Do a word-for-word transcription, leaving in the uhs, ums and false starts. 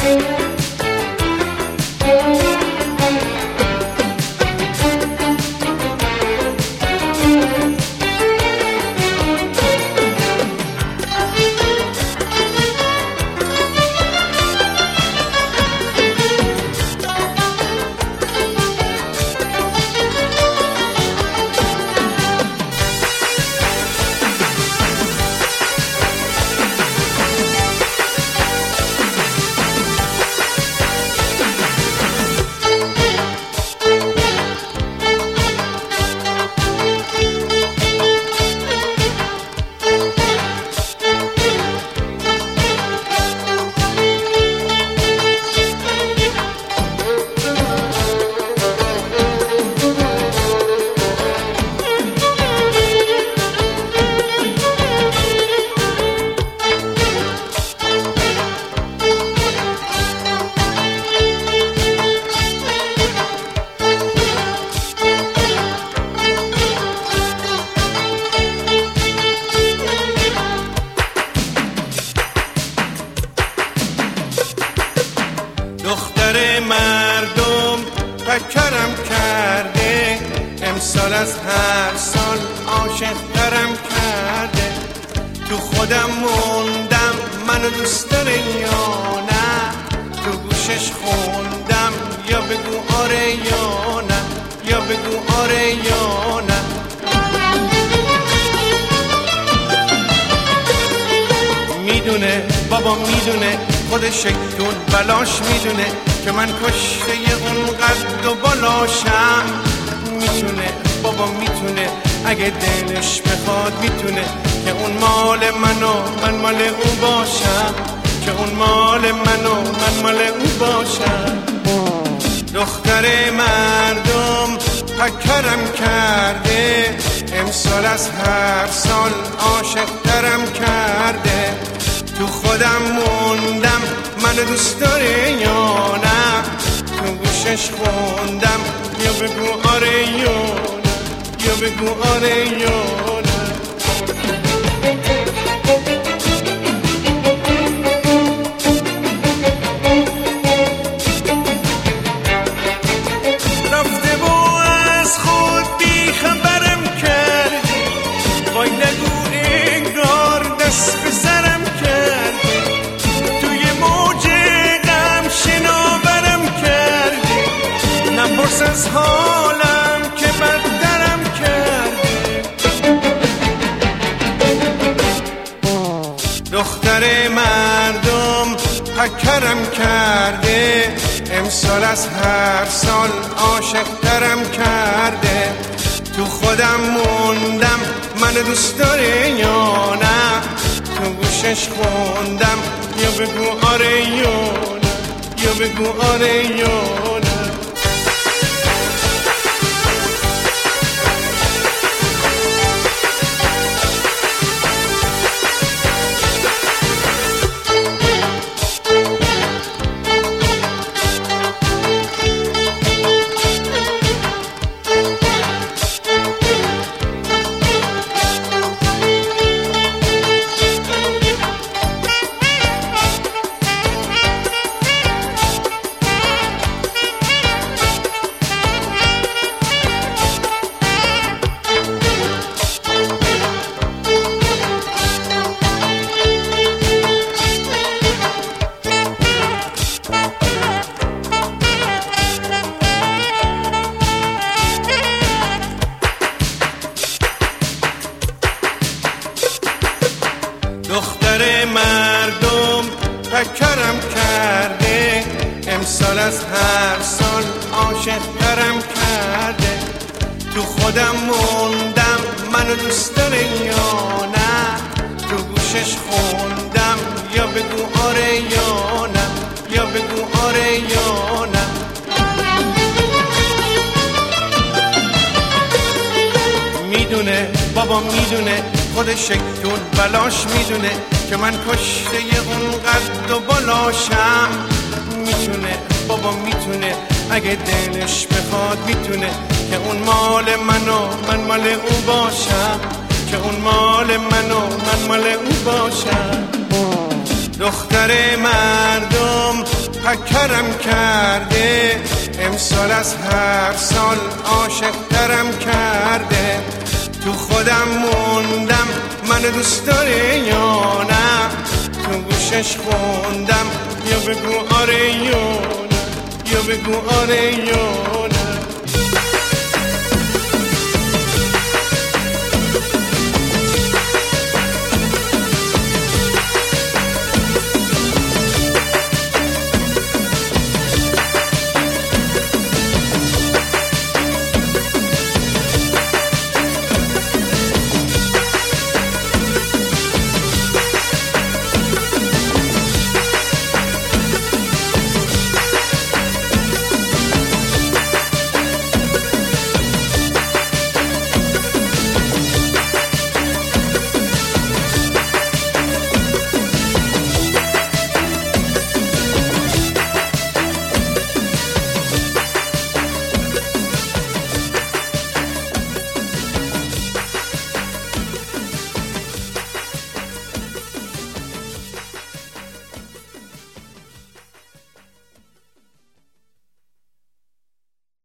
دختر مردم فکرم کرده، امسال از هر سال عاشق ترم کرده. تو خودم موندم منو دوست داره یا نه، تو گوشش خوندم یا بگو آره یا نه، یا بگو آره یا نه. میدونه بابا میدونه، خودش دون بلاش میدونه که من کشته اون قد و بالاشم. میتونه بابا میتونه، اگه دلش بخواد میتونه که اون مال منو من مال اون باشم، که اون مال منو من مال اون باشم. دختر مردم فکرم کرده، امسال از هر سال عاشق ترم کرده. تو خودم موندم منو دوست داره یا نه، تو گوشش خوندم یا بگو آره یا نه، یا بگو آره یا نه. رفته و از خود بی خبرم کردی، وای نگو انگار دست به سرم کردی. توی موج غم شناورم کردی، نپرس از حالم که بدترم کردی. دختر مردم فکرم کرده، امسال از هر سال عاشق ترم کرده. تو خودم موندم منو دوست داره یا نه، تو گوشش خوندم یا بگو آره یا نه، یا بگو آره یا نه. دختر مردم فکرم کرده، امسال از هر سال عاشق ترم کرده. تو خودم موندم منو دوست داره یا نه، تو گوشش خوندم یا بگو آره یا نه، یا بگو آره یا نه. میدونه بابا میدونه، خودش دون بلاش میدونه که من کشته اون قد و بالاشم. میتونه بابا میتونه، اگه دلش بخواد میتونه که اون مال منو من مال اون باشم، که اون مال منو من مال اون باشم. دختر مردم متفکرم کرده، امسال از هر سال عاشق ترم کرده. تو خودم موندم منو دوست داره یا نه، تو گوشش خوندم یا بگو آره یا نه، یا بگو آره یا نه.